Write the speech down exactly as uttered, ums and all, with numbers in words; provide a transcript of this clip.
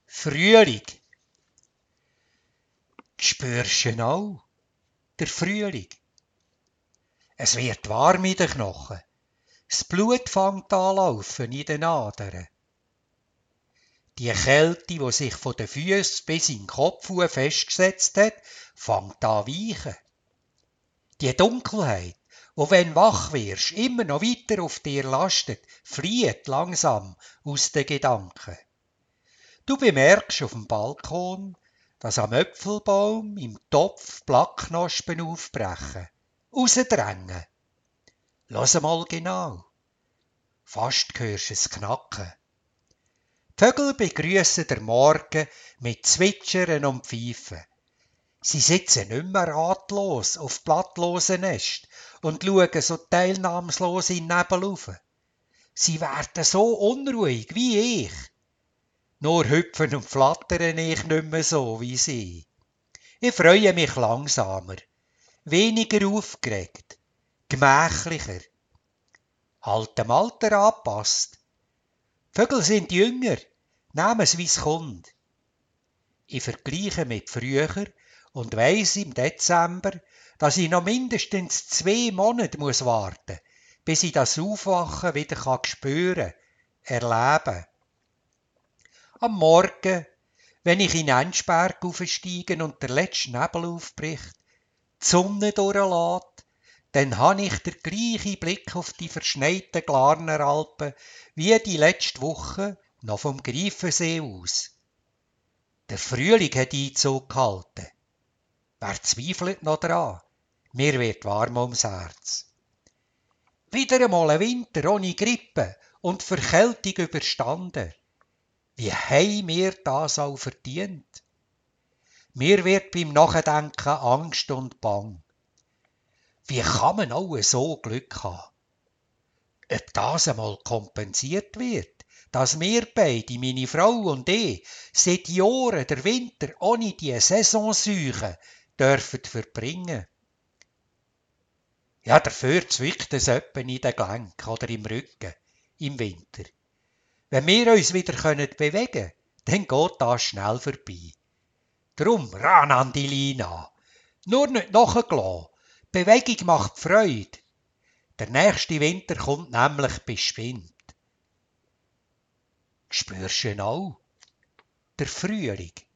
Frühling. Spürst du ihn auch? Der Frühling. Es wird warm in den Knochen. Das Blut fängt an laufen in den Adern. Die Kälte, die sich von den Füßen bis in den Kopf festgesetzt hat, fängt an weichen. Die Dunkelheit, wo wenn wach wirst, immer noch weiter auf dir lastet, flieht langsam aus den Gedanken. Du bemerkst auf dem Balkon, dass am Äpfelbaum im Topf Blattknospen aufbrechen, rausdrängen. Lass mal genau. Fast hörst du es knacken. Die Vögel begrüssen den Morgen mit Zwitschern und Pfeifen. Sie sitzen nicht mehr ratlos auf blattlosen Nest und schauen so teilnahmslos in den Nebel rauf. Sie werden so unruhig wie ich. Nur hüpfen und flattern ich nicht mehr so wie sie. Ich freue mich langsamer, weniger aufgeregt, gemächlicher. Halt dem Alter angepasst. Die Vögel sind jünger, nehmen es wie's kommt. Ich vergleiche mit früher und weiss im Dezember, dass ich noch mindestens zwei Monate muss warten, bis ich das Aufwachen wieder kann spüren, erleben. Am Morgen, wenn ich in Enschberg aufsteige und der letzte Nebel aufbricht, die Sonne durchlässt, dann habe ich den gleichen Blick auf die verschneiten Glarner Alpen wie die letzte Woche noch vom Greifensee aus. Der Frühling hat Einzug gehalten. Wer zweifelt noch dran? Mir wird warm ums Herz. Wieder einmal ein Winter ohne Grippe und Verkältung überstanden. Wie haben wir das auch verdient? Mir wird beim Nachdenken Angst und Bang. Wie kann man auch so Glück haben? Ob das einmal kompensiert wird, dass wir beide, meine Frau und ich, seit Jahren der Winter ohne die Saisonseuche dürfen verbringen. Ja, dafür zwickt es öppe in den Gelenken oder im Rücken im Winter. Wenn wir uns wieder bewegen können, dann geht das schnell vorbei. Drum ran an die Leine. Nur nicht nachgelassen. Bewegung macht Freude. Der nächste Winter kommt nämlich bestimmt. Spürst du ihn auch? Der Frühling.